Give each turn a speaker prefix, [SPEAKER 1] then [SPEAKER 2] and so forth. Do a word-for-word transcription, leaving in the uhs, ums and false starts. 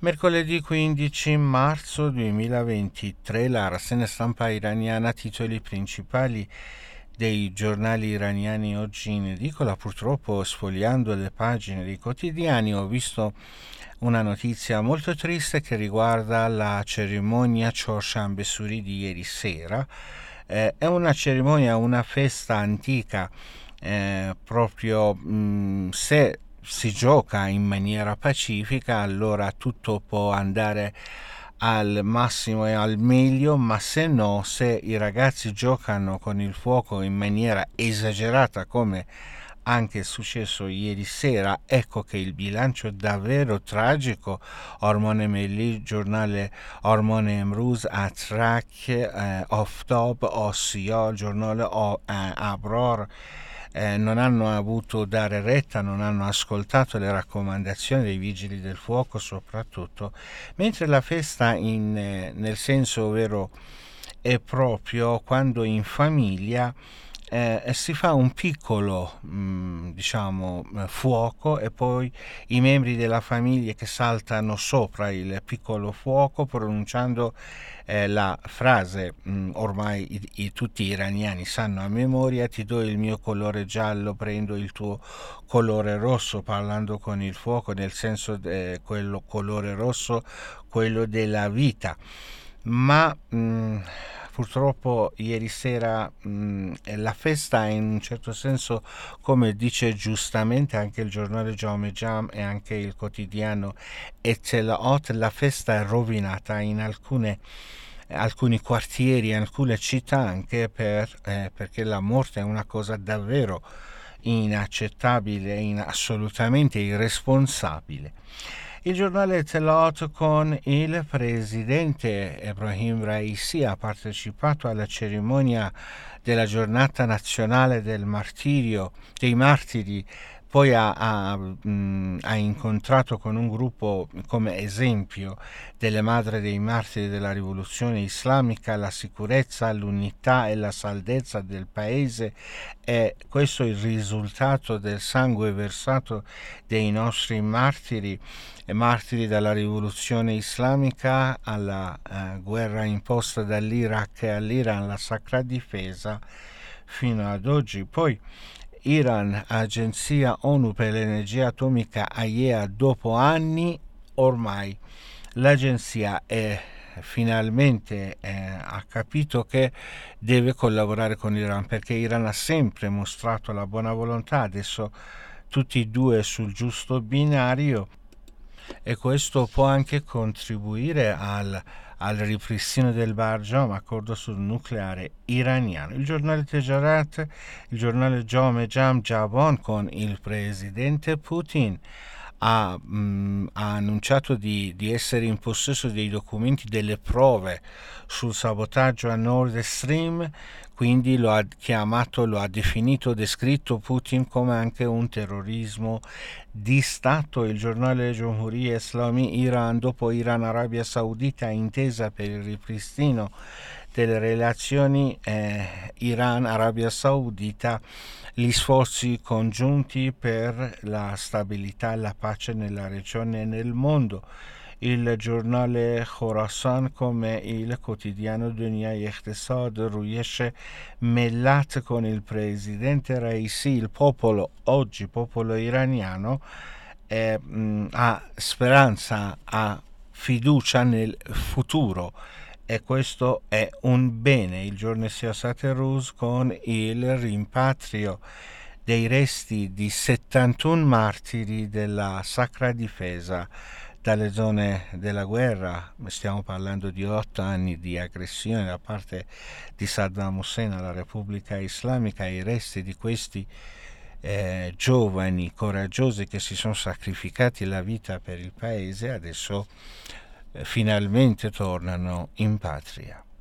[SPEAKER 1] Mercoledì quindici marzo duemilaventitré la rassegna stampa iraniana, titoli principali dei giornali iraniani oggi in edicola. Purtroppo, sfogliando le pagine dei quotidiani, ho visto una notizia molto triste che riguarda la cerimonia Chorshanbe Suri di ieri sera. Eh, è una cerimonia, una festa antica, eh, proprio mh, se si gioca in maniera pacifica, allora tutto può andare al massimo e al meglio, ma se no, se i ragazzi giocano con il fuoco in maniera esagerata, come anche è successo ieri sera, ecco che il bilancio è davvero tragico. Ormone Melli, giornale Ormone Emruz, Atrak, eh, Oftob, Ossio, giornale o, eh, Abror, eh, non hanno avuto dare retta, non hanno ascoltato le raccomandazioni dei vigili del fuoco soprattutto, mentre la festa in, eh, nel senso vero è proprio quando in famiglia eh, si fa un piccolo mh, diciamo fuoco e poi i membri della famiglia che saltano sopra il piccolo fuoco pronunciando eh, la frase mh, ormai i, i, tutti gli iraniani sanno a memoria: ti do il mio colore giallo, prendo il tuo colore rosso, parlando con il fuoco nel senso eh, quello colore rosso, quello della vita. Ma mh, purtroppo ieri sera mh, la festa, in un certo senso, come dice giustamente anche il giornale Jaume Jam e anche il quotidiano Etzelaot, la festa è rovinata in alcune alcuni quartieri, alcune città, anche per, eh, perché la morte è una cosa davvero inaccettabile, in, assolutamente irresponsabile. Il giornale Telot con il presidente Ebrahim Raisi ha partecipato alla cerimonia della giornata nazionale del martirio, dei martiri, poi ha, ha, mh, ha incontrato con un gruppo come esempio delle madri dei martiri della rivoluzione islamica la sicurezza, l'unità e la saldezza del paese, e questo è il risultato del sangue versato dei nostri martiri, martiri dalla rivoluzione islamica alla eh, guerra imposta dall'Iraq e all'Iran, la sacra difesa fino ad oggi. Poi Iran, agenzia ONU per l'energia atomica A I E A, dopo anni ormai l'agenzia è finalmente eh, ha capito che deve collaborare con l'Iran, perché Iran ha sempre mostrato la buona volontà, adesso tutti e due sul giusto binario, e questo può anche contribuire al, al ripristino del Barjam, accordo sul nucleare iraniano. Il giornale Tejarat, il giornale Jaume Jam Jabon con il presidente Putin ha, mh, ha annunciato di, di essere in possesso dei documenti, delle prove sul sabotaggio a Nord Stream, quindi lo ha chiamato, lo ha definito, descritto Putin come anche un terrorismo di Stato. Il giornale Jomhuriya Islami, Iran, dopo Iran Arabia Saudita, intesa per il ripristino delle relazioni eh, Iran-Arabia Saudita, gli sforzi congiunti per la stabilità e la pace nella regione e nel mondo. Il giornale Khorasan come il quotidiano Dunya Iqtisad, Ruyesh Mellat con il presidente Raisi, il popolo, oggi popolo iraniano, eh, mh, ha speranza, ha fiducia nel futuro, e questo è un bene. Il giorno Siyasat Rus con il rimpatrio dei resti di settantuno martiri della Sacra Difesa dalle zone della guerra. Stiamo parlando di otto anni di aggressione da parte di Saddam Hussein alla Repubblica Islamica. I resti di questi eh, giovani coraggiosi che si sono sacrificati la vita per il paese adesso eh, finalmente tornano in patria.